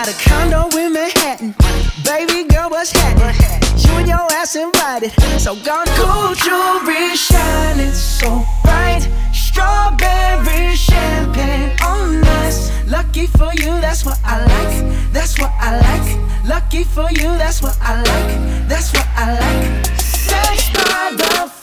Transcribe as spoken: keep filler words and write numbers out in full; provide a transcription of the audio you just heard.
got a condo in Manhattan. Baby girl, what's happening? You and your ass invited. So gone gold jewelry shining so bright. Strawberry champagne on us. Lucky for you, that's what I like. That's what I like. Lucky for you, that's what I like. That's what I like. Sex by the